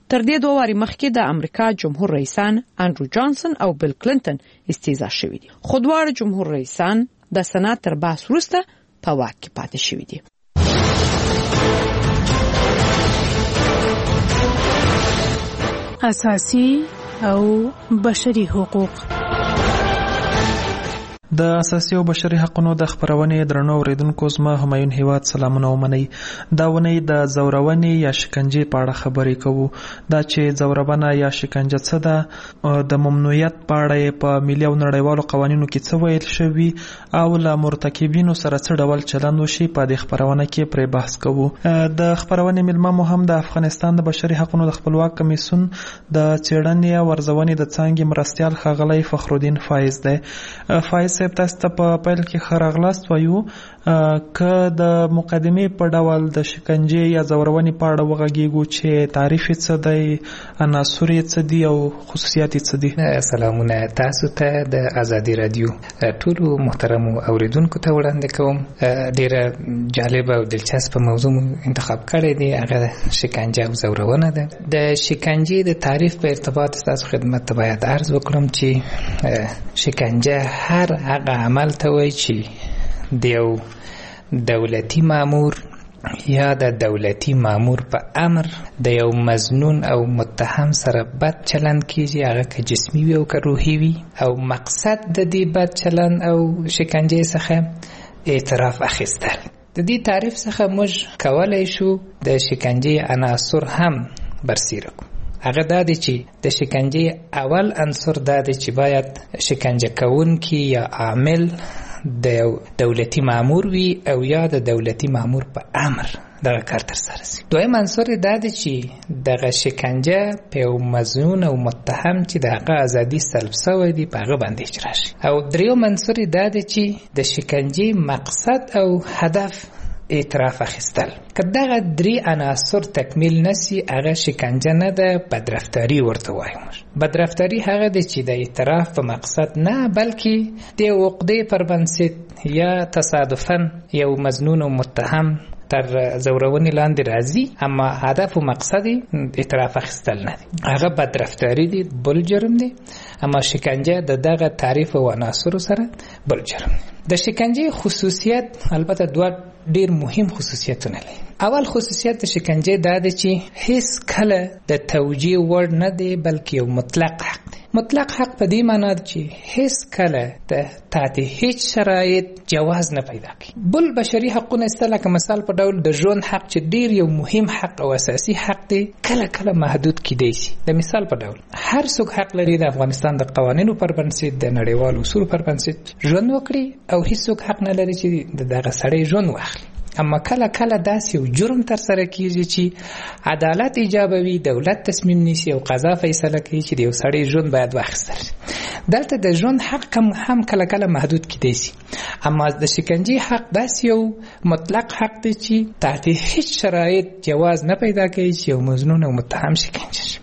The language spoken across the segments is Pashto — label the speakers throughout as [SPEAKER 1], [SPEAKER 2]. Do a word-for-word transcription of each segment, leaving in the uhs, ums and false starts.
[SPEAKER 1] تر دې دوه واري مخکې د امریکا جمهور رئیسان انډرو جانسن او بیل کلینټن استیزا شوي دي. خو دواړه جمهور رئیسان د سنا تر بحث وروسته په واک کې پاتې شوي دي.
[SPEAKER 2] اساسي او بشري حقوق.
[SPEAKER 3] د اساسي او بشري حقوقو د خبرونې درنو اوریدونکو زما همایون هیواد سلامونه ومنئ. دا ونې د زورونې یا شکنجې په اړه خبرې کوو. دا چې زورونه یا شکنجه څه ده، د ممنوعیت په اړه په ملي او نړیوالو قوانینو کې څه ویل شوي او له مرتکبینو سره څه ډول چلند وشي په دې خبرونه کې پرې بحث کوو. د خبرونې ملما مو هم د افغانستان د بشري حقوقو د خپلواک کمیسیون د څېړنې او ارزونې د څانګې مرستیال ښاغلی فخرالدین فایز دی. فایز صاحب تاسو ته په پیل کې ښه راغلاست وایو. که د مقدمې په ډول د شکنجې یا زورونې په اړه وغږیږو چې تعریف یې څه دی، عناصر یې څه دي او خصوصیات یې څه دي.
[SPEAKER 4] سلامونه تاسو ته د ازادي رادیو ټولو محترمو اوریدونکو ته وړاندې کوم. ډیره جالب او دلچسپ موضوع انتخاب کړی دی، هغه شکنجه او زورونه ده. د شکنجې د تعریف په ارتباط تاسو خدمت ته باید عرض وکړم چې شکنجه هر هغه عمل ته وایي چې د یو دولتي مامور یا د دولتي مامور په امر د یو مظنون او متهم سره بد چلند کیږي، هغه که جسمي وي او که روحي وي، او مقصد د دې بد چلند او شکنجې څخه اعتراف اخیستل. د دې تعریف څخه موږ کولی شو د شکنجې عناصر هم برسیره کړو. هغه دا دی چې د شکنجې اول عنصر دا دی چې باید شکنجه کوونکی یا عامل د یو دولتي مامور وي او یا د دولتي مامور په امر دغه کار ترسره شي. دویم عنصر دا دی چې دغه شکنجه په یو مظنون او متهم چې د هغه ازادي سلب شوی دی په هغه باندې اجرا شي. او دریم عنصر دا دی چې د شکنجې مقصد او هدف اعتراف اخیستل. که دغه درې عناصر تکمیل نسی هغه شکنجه نه ده، بدرفتاری ورته وایو. بدرفتاری هغه دی چې د اعتراف په مقصد نه بلکې د عقدې پر بنسټ یا تصادفاً یو مظنون او متهم تر زورونی لاندې راځي، اما هدف و مقصد اعتراف اخیستل نه دی. هغه بدرفتاری دی، بل جرم دی. اما شکنجه د دغه تعریف او عناصر سره بل جرم دی. د شکنجه خصوصیت البته دوه ډیر مهم خصوصیتونه لري. اول خصوصیت د شکنجه دا دی چې هیڅ کله د توجیه وړ نه دی بلکې یو مطلق حق دی. مطلق حق په دې معنی ده چې هیڅ کله د تحت هیڅ شرایط جواز نه پیدا کوي. بل بشري حقونه استله که مثال په ډول د ژوند حق چې ډیر یو مهم حق او اساسي حق دی کله کله محدود کیدای شي. د مثال په ډول هر څوک حق لري د افغانستان د قوانینو پر بنسټ د نړیوالو اصولو پر بنسټ ژوند وکړي او هیڅ څوک حق نه لري چې دغه سړی ژوند واخلي. اما کله کله داسې یو جرم تر سره کیږي چې عدالت ایجابوي، دولت تصمیم نیسي او قضا فیصله کوي چې د یو سړی ژوند باید واخیستل شي. دلته د ژوند حق هم کله کله محدود کیدای شي. اما د شکنجې حق داسې یو مطلق حق دی چې تحت هیڅ شرایط جواز نه پیدا کوي چې یو مظنون او متهم شکنجه شي.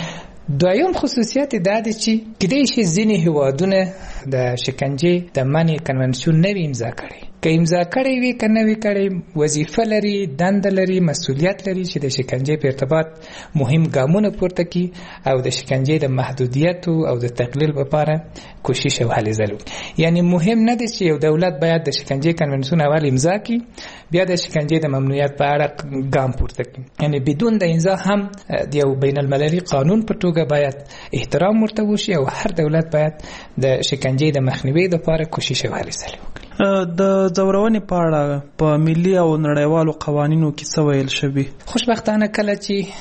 [SPEAKER 4] دویم خصوصیت دا دی چې کیدای شي ځینې هیوادونه د شکنجې د منع کنونسیون نه وي امضا کړی. که امضا کړی وي که نه وي کړی، وظیفه لري، دنده لري، مسؤلیت لري چې د شکنجې په ارتباط مهم ګامونه پورته کړي او د شکنجې د محدودیت او د تقلیل لپاره کوشش او هلې ځلې وکړي. یعنی مهم نه دی چې یو دولت باید د شکنجې کنونسیون اول امضا کړي بیا د شکنجې د ممنوعیت په اړه ګام پورته کړي. یعنی بدون د امضا هم د یو بین المللي قانون په توګه باید احترام ورته وشي او هر دولت باید د شکنجې د مخنیوي لپاره کوشش او هلې ځلې وکړي.
[SPEAKER 3] د زورونې په اړه په ملي او نړیوالو قوانینو کې څه ویل شوي؟
[SPEAKER 4] خوشبختانه کله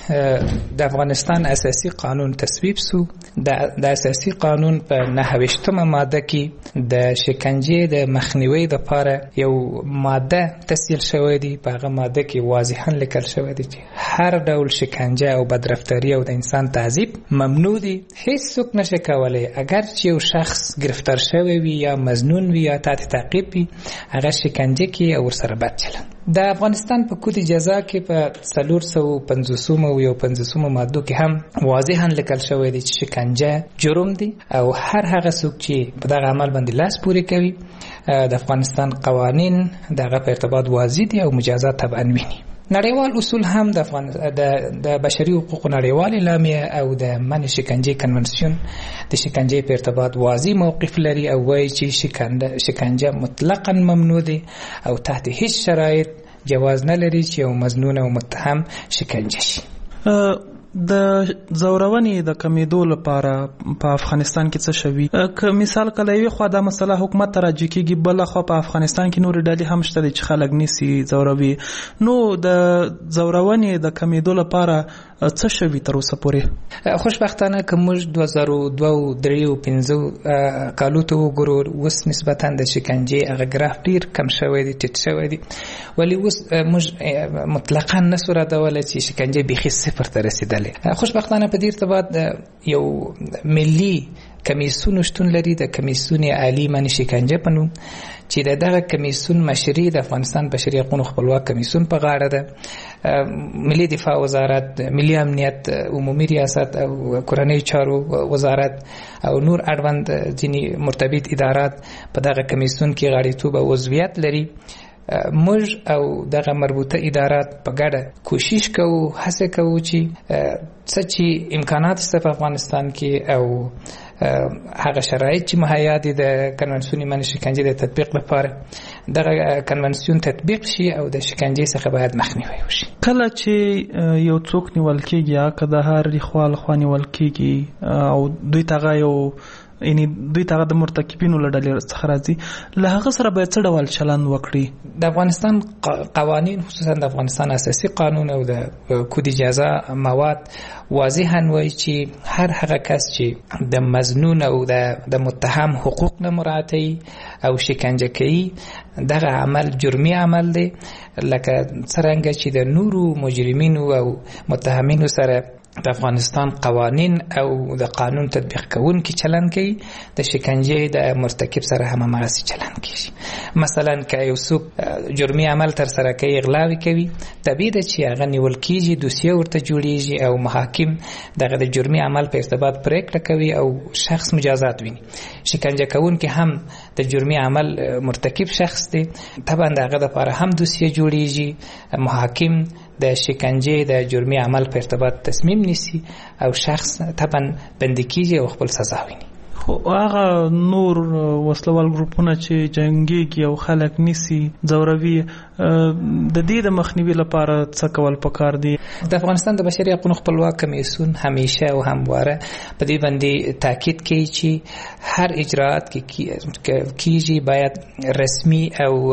[SPEAKER 4] چې د افغانستان اساسي قانون تصویب سو، د اساسي قانون په نهه ویشتمه ماده کې د شکنجې د مخنیوي لپاره یو ماده تسجیل شوی دی. په هغه ماده کې واضحاً لیکل شوی دی چې هر ډول شکنجه او بدرفتاری او د انسان تعذیب ممنوع دی. هیڅ څوک نشي کولی اگر چې یو شخص گرفتار شوی وي یا مظنون وي یا تحت تعقیب وي هغه شکنجه کې او ورسره بد چلند. د افغانستان په کود جزا کې په څلور سوه پنځوسم او یو پنځوسم مادو کې هم واضحاً لیکل شوی دی چې شکنجه جرم دی او هر هغه څوک چې په دغه عمل باندې لاس پورې کوي د افغانستان قوانین دغه په ارتباط واضح دي او مجازات طبعا ویني. نړیوال اصول هم د افغان د د بشري حقوقو نړیوال اعلامیه او د منع شکنجه کنونسیون د شکنجه په ارتباط واضح موقف لري او وایي چې شکنجه مطلقاً ممنوع دي او تحت هیڅ شرایط جواز نه لري چې یو مظنون او متهم شکنجه شي.
[SPEAKER 3] د زورونې د کمیدو لپاره په افغانستان کې څه شوي؟ که مثال کله یوې خوا دا مسله حکومت ته راجع کېږي، بله خوا په افغانستان کې نورې ډلې هم شته چې خلک نیسي زوروي، نو د زورونې د کمیدو لپاره څه شوي تر اوسه پورې؟
[SPEAKER 4] خوشبختانه که موږ دوه زره دوه درې او پنځه کالو ته وګورو، اوس نسبتا د شکنجې هغه ګراف ډېر کم شوی دی، ټیټ شوی دی، ولې اوس موږ مطلقا نسو ردولی چې شکنجه بیخي صفر ته رسېدلی. خوشبختانه په دې ارتباط یو ملي کمیسیون شتون لري، د کمیسیون عالی منع شکنجه په نوم، چې د دغه کمیسیون مشري د افغانستان بشري حقوقو خپلواک کمیسیون په غاړه ده. ملي دفاع وزارت، ملي امنیت، عمومي ریاست او کورنۍ چارو وزارت او نور اړوند ځینې مرتبط ادارات په دغه کمیسیون کې غړیتوب او عضویت لري. موږ او دغه مربوطه ادارات په ګډه کوشش کوو، هڅه کوو چې څه چې امکانات شته په افغانستان کې او هغه شرایط چې مهیا دي د کنونسیون منع شکنجه د تطبیق لپاره، دغه کنونسیون تطبیق شي او د شکنجې څخه باید مخنیوی وشي.
[SPEAKER 3] کله چې یو څوک نیول کېږي، یا که د هر خوا لخوا نیول کېږي او دوی ته یو یعنی دوی ته د مرتکبینو له ډلې څخه راځي، له هغه سره باید څه ډول چلند وکړي؟ د
[SPEAKER 4] افغانستان قوانین، خصوصا د افغانستان اساسي قانون او د کود جزا مواد واضحاً وایي چې هر هغه کس چې د مظنون او د متهم حقوق نه مراعاتوي او شکنجه کوي، دغه عمل جرمي عمل دی، لکه څرنګه چې د نورو مجرمینو او متهمینو سره د افغانستان قوانین او د قانون تطبیق کوونکي چلند کوي، د شکنجې د مرتکب سره هم هماغسې چلند کیږي. مثلا که یو څوک جرمي عمل تر سره کوي، اغلاوي کوي، طبیعي ده چې هغه نیول کیږي، دوسیه ورته جوړیږي او محاکم دغه د جرمي عمل په ارتباط پریکړه کوي او شخص مجازات ویني. شکنجه کوونکي هم د جرمي عمل مرتکب شخص دی، طبعا دغه لپاره هم دوسیه جوړیږي، محاکم د شکنجه د جرمي عمل په ارتباط تصمیم نیسي او شخص طبعا بندي کیږي او خپل سزا ویني.
[SPEAKER 3] خو هغه نور وسلوال ګروپونه چې جنګيږي او خلک نیسي، ځوروي، د دې د مخنیوي لپاره څه کول پکار دي؟
[SPEAKER 4] د افغانستان د بشري حقوقو خپلواک کمیسیون همیشه او همواره په دې باندې تاکید کوي چې هر اجراءات کې کیږي باید رسمي او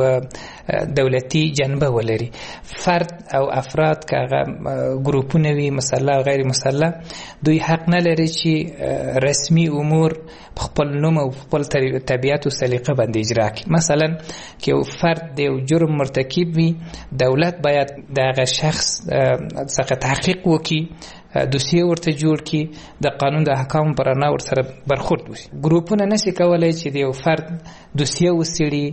[SPEAKER 4] دولتي جنبه ولري. فرد او افراد که هغه ګروپونه وي، مسلح او غیر مسلح، دوی حق نه لري چې رسمي امور خپل نوم او خپل طبیعت او سلیقه باندې اجرا کړي. مثلا که یو فرد د یو جرم مرتکب وي، دولت باید دغه شخص څخه تحقیق وکړي، دوسیه ورته جوړ کړي، د قانون د احکامو پر رڼا ورسره برخورد وشي. ګروپونه نشي کولای چې د یو فرد دوسیه وڅېړي،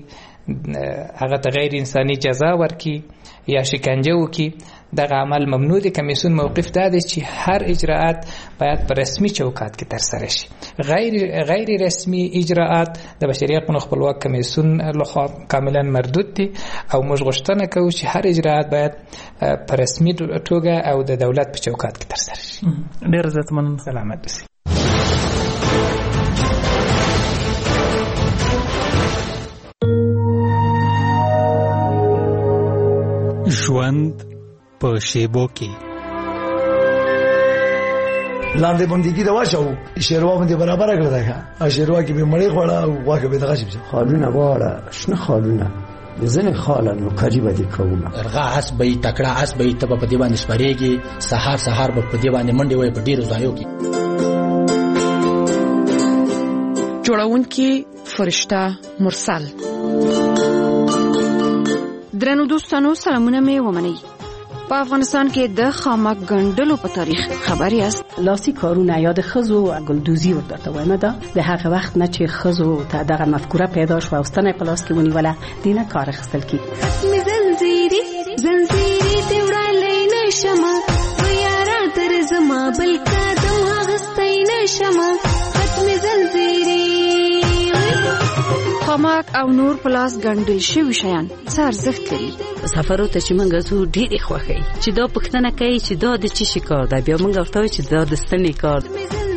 [SPEAKER 4] هغه ته غیر انساني جزا ورکړي یا شکنجه وکړي. دغه عمل ممنوع دی. کمیسیون موقف دا دی چې هر اجراءات باید په رسمي چوکاټ کې ترسره شي. غیر غیر رسمي اجراءات د بشري حقوقو خپلواک کمیسیون لخوا کاملا مردود دي او موږ غوښتنه کوو چې هر اجراءات باید په رسمي توګه او د دولت په چوکاټ کې ترسره شي.
[SPEAKER 3] ډېر زیات مننه.
[SPEAKER 4] سلامت اوسئ.
[SPEAKER 5] ژوند په شیبو کې
[SPEAKER 6] لاندې بندګي دا واچو شیروا باندې برابر کړل دا شیروا کې به مړې خوړه او واګه به دغه شي
[SPEAKER 7] خالونه واړه شنه خالونه ځنه خالن قریبه دي کومه
[SPEAKER 8] ارغا اس به تکړه اس به تب په دی باندې سپریږي، سحر سحر په دی باندې منډي وای په ډیرو ځایو کې.
[SPEAKER 1] جوړونکي فرشته مرسل.
[SPEAKER 9] درنو دوستانو، سلامونه مې ومنئ. په افغانستان کې د خامک ګنډلو په تاریخ خبري است.
[SPEAKER 2] لاسي کارونه یا د خزو ګلدوزي ورته وایم دا د هغه وخت نه چې خزو ته دغه مفکوره پیدا شو او ستنه په لاس کې ونیوله دینه کار اخیستل کی.
[SPEAKER 10] زنجیری زنجیری دی وړاندې نشمه و یارا تر زما بل قدم هغستای نشمه ختم زنجیری
[SPEAKER 9] خامک او نور پلاس ګڼل شوي شیان څه ارزښت لري؟
[SPEAKER 2] سفرو ته چې موږ ځو ډېرې خوښوي چې دا پوښتنه کوي چې دا د څه شي کار دی، بیا موږ ورته وایو چې دا د ستنې کار دی.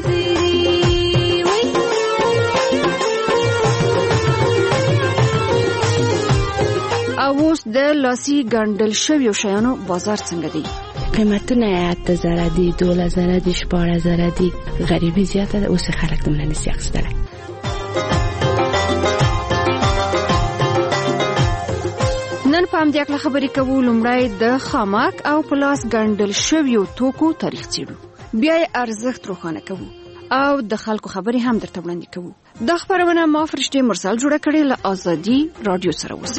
[SPEAKER 9] او اوس د لاسي ګڼل شویو شیانو بازار څنګه دی؟
[SPEAKER 11] قیمتونه اته زره دي، دوله زره دي، شپاړه زره دي. غریبي زیاته ده، اوس خلک دومره نشي اخیستلی.
[SPEAKER 9] نن په همدې اړه خبرې کوو. لومړی د خامک او پلاس ګڼل شویو توکو تاریخ څېړو، بیا یې ارزښت روښانه کوو او د خلکو خبرې هم درته وړاندې کوو. دا خبرونه ما فرشته مرسل جوړه کړې له آزادي رادیو سره. اوس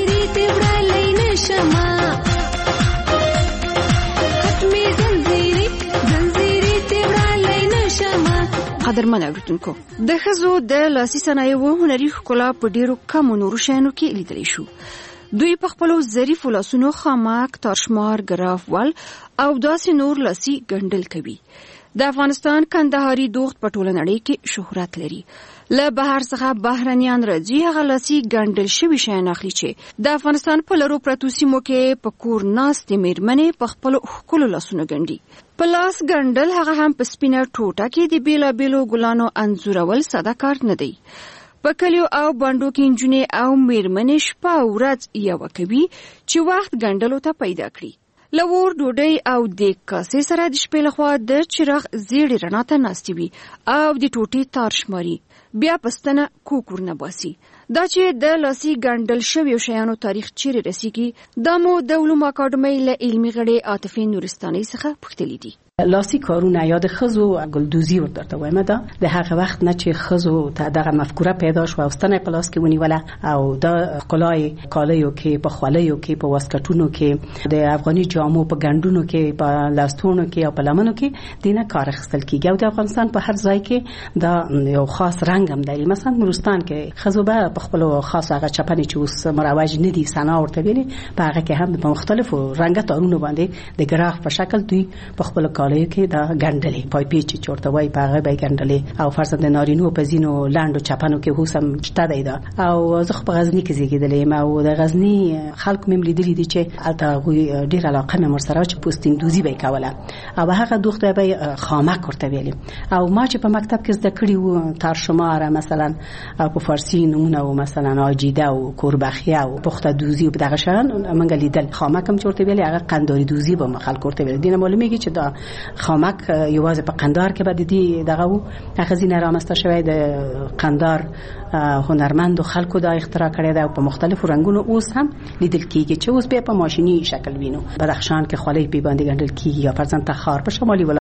[SPEAKER 9] قدرمن اوریدونکو، د ښځو د لاسي صنایعو هنري ښکلا په ډیرو کمو نورو شیانو کې لیدلی شو. دوی په خپلو ظریفو لاسونو خامک، تارشمار، ګراف ول او داسې نور لاسي ګڼل کوي. د افغانستان کندهاري دوخت په ټوله نړۍ کې شهرت لري. له بهر څخه بهرنیان راځي هغه لاسي ګڼل شوي شیان اخلي چې د افغانستان په لرو پرتو سیمو کې په کور ناستې میرمنې په خپلو ښکلو لاسونو ګڼي. په لاس ګڼل هغه هم په سپینه ټوټه کې د بېلابېلو ګلانو انځورول ساده کار نه دی. په کلیو او بانډو کې نجونې او میرمنې شپه او ورځ یوه کوي چې وخت ګڼلو ته پیدا کړي. له اور ډوډۍ او د کاسې سره د شپې لخوا د چراغ زیړې رڼا ته ناستې وي او د ټوټې تار شماري، بیا پستنه کوکور نه باسي. دا چې د لاسي ګڼل شویو شیانو تاریخ چیرې رسیږي، دا مو د علومو اکاډمۍ له علمي غړې عاطفې نورستانۍ څخه پوښتلي دي.
[SPEAKER 2] لاسي کارونه یا د ښځو ګلدوزي ورته وایم، دا د هغه وخت نه چې ښځو ته دغه مفکوره پیدا شوه او ستنه په لاس کې ونیوله او د ښکلای کالیو کې، په خولیو کې، په واسکټونو کې، د افغاني جامو په ګنډونو کې، په لاستونو کې او په لمنو کې دینه کار اخیستل کېږي. او د افغانستان په هر ځای کې دا یو خاص رنګ هم لري. مثلا نورستان کې ښځو به په خپلو خاص هغه چپنې چې اوس مروج نه دي، سنا ورته ویلي، په هغه کې هم په مختلفو رنګه تارونو باندې د ګراف په شکل دوی په خپلو کالیو کې دا ګنډلې، پای پیچ چې ورته وایي په هغه به یې ګنډلې. او فرضاً د نارینو په ځینو لنډو چپنو کې اوس هم شته دی دا. او زه خو په غزني کې زیږېدلې یم او د غزني خلکو مې لیدلي دي چې هلته هغوی ډېر علاقه مې ورسره وه چې پوستین دوزي به یې کوله او هغه دوخت به یې خامک ورته ویلې. او ما چې په مکتب کې زده کړي وو تارشماره مثلا او په فارسي نومونه و مثلا آجیده و کوربخیه و پخته دوزي و دغه شیان موږ لیدل. خامک هم چې ورته ویلې هغه قنداري دوزي به خلکو ورته ویل. دینه معلومیږي چې دا خامک یوازې په قندار کې به د دې دغه و هغه ځینې رامنځته شوی د قندار هنرمندو خلکو دا اختراع کړی دی او په مختلفو رنګونو اوس هم لیدل کېږي چې اوس بیا په ماشیني شکل وینو. بدخشان کې خولۍ پې باندې ګنډل کېږي یا فرضاً تخار په شمالي